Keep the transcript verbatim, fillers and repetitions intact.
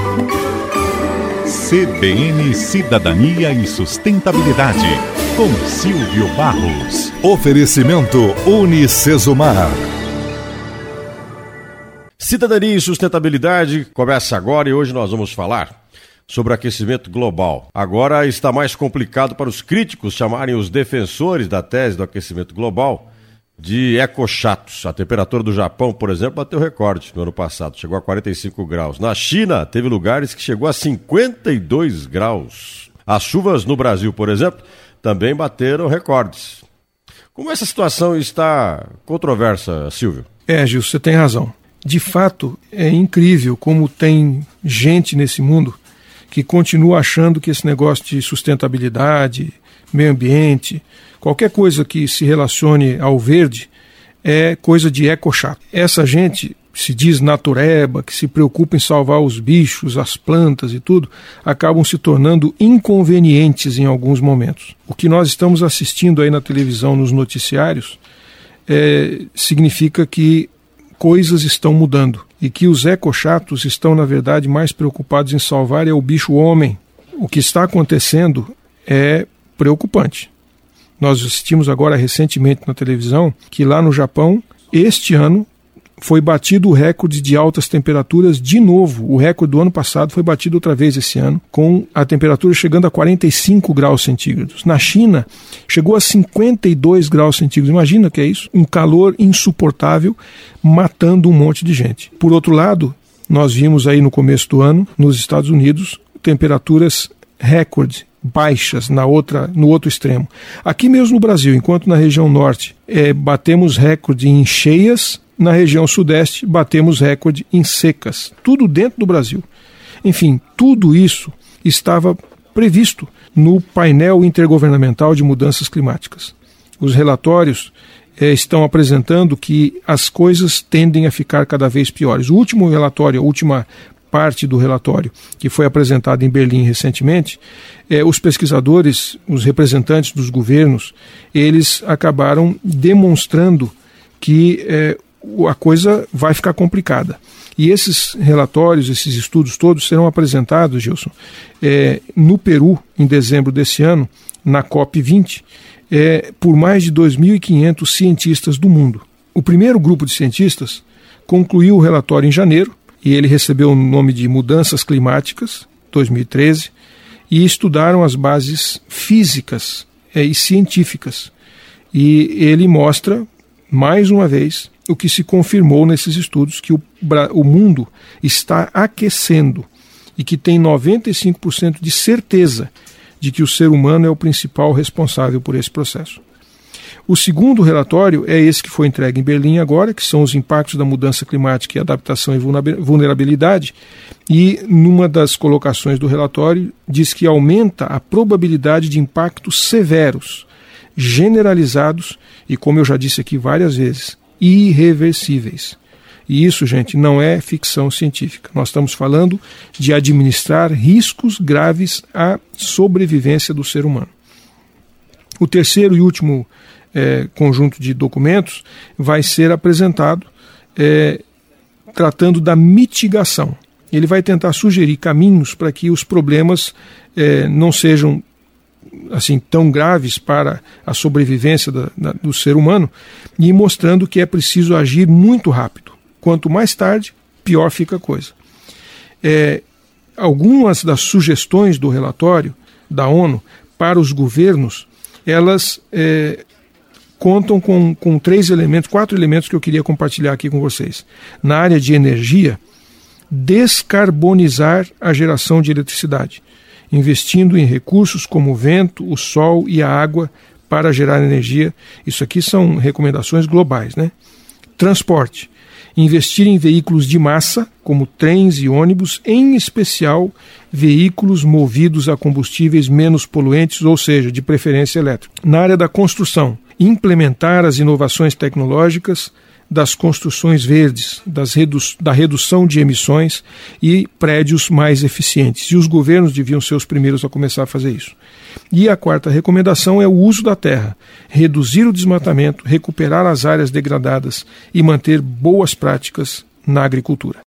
C B N Cidadania e Sustentabilidade, com Silvio Barros. Oferecimento UniCesumar. Cidadania e Sustentabilidade começa agora e hoje nós vamos falar sobre o aquecimento global. Agora está mais complicado para os críticos chamarem os defensores da tese do aquecimento global de ecochatos. A temperatura do Japão, por exemplo, bateu recorde no ano passado, chegou a quarenta e cinco graus. Na China, teve lugares que chegou a cinquenta e dois graus. As chuvas no Brasil, por exemplo, também bateram recordes. Como essa situação está controversa, Silvio? É, Gil, você tem razão. De fato, é incrível como tem gente nesse mundo que continua achando que esse negócio de sustentabilidade, meio ambiente, qualquer coisa que se relacione ao verde é coisa de ecochato. Essa gente se diz natureba, que se preocupa em salvar os bichos, as plantas e tudo, acabam se tornando inconvenientes em alguns momentos. O que nós estamos assistindo aí na televisão, nos noticiários, é, significa que coisas estão mudando e que os ecochatos estão, na verdade, mais preocupados em salvar é o bicho homem. O que está acontecendo é preocupante. Nós assistimos agora recentemente na televisão que lá no Japão, este ano, foi batido o recorde de altas temperaturas de novo. O recorde do ano passado foi batido outra vez esse ano, com a temperatura chegando a quarenta e cinco graus centígrados. Na China, chegou a cinquenta e dois graus centígrados. Imagina o que é isso? Um calor insuportável, matando um monte de gente. Por outro lado, nós vimos aí no começo do ano, nos Estados Unidos, temperaturas recorde, baixas na outra, no outro extremo. Aqui mesmo no Brasil, enquanto na região norte é, batemos recorde em cheias, na região sudeste batemos recorde em secas. Tudo dentro do Brasil. Enfim, tudo isso estava previsto no painel intergovernamental de mudanças climáticas. Os relatórios eh, estão apresentando que as coisas tendem a ficar cada vez piores. O último relatório, a última parte do relatório que foi apresentado em Berlim recentemente, eh, os pesquisadores, os representantes dos governos, eles acabaram demonstrando que eh, a coisa vai ficar complicada. E esses relatórios, esses estudos todos serão apresentados, Gilson, é, no Peru, em dezembro desse ano, na COP vinte, é, por mais de dois mil e quinhentos cientistas do mundo. O primeiro grupo de cientistas concluiu o relatório em janeiro, e ele recebeu o nome de Mudanças Climáticas, dois mil e treze, e estudaram as bases físicas é, e científicas. E ele mostra, mais uma vez, o que se confirmou nesses estudos, que o, o mundo está aquecendo e que tem noventa e cinco por cento de certeza de que o ser humano é o principal responsável por esse processo. O segundo relatório é esse que foi entregue em Berlim agora, que são os impactos da mudança climática e adaptação e vulnerabilidade, e numa das colocações do relatório diz que aumenta a probabilidade de impactos severos, generalizados e, como eu já disse aqui várias vezes, irreversíveis. E isso, gente, não é ficção científica. Nós estamos falando de administrar riscos graves à sobrevivência do ser humano. O terceiro e último é, conjunto de documentos vai ser apresentado é, tratando da mitigação. Ele vai tentar sugerir caminhos para que os problemas é, não sejam assim tão graves para a sobrevivência da, da, do ser humano, e mostrando que é preciso agir muito rápido. Quanto mais tarde, pior fica a coisa. É, algumas das sugestões do relatório da ONU para os governos, elas é, contam com, com três elementos, quatro elementos que eu queria compartilhar aqui com vocês. Na área de energia, descarbonizar a geração de eletricidade, investindo em recursos como o vento, o sol e a água para gerar energia. Isso aqui são recomendações globais, né? Transporte. Investir em veículos de massa, como trens e ônibus, em especial veículos movidos a combustíveis menos poluentes, ou seja, de preferência elétrica. Na área da construção, implementar as inovações tecnológicas das construções verdes, das redu- da redução de emissões e prédios mais eficientes. E os governos deviam ser os primeiros a começar a fazer isso. E a quarta recomendação é o uso da terra, reduzir o desmatamento, recuperar as áreas degradadas e manter boas práticas na agricultura.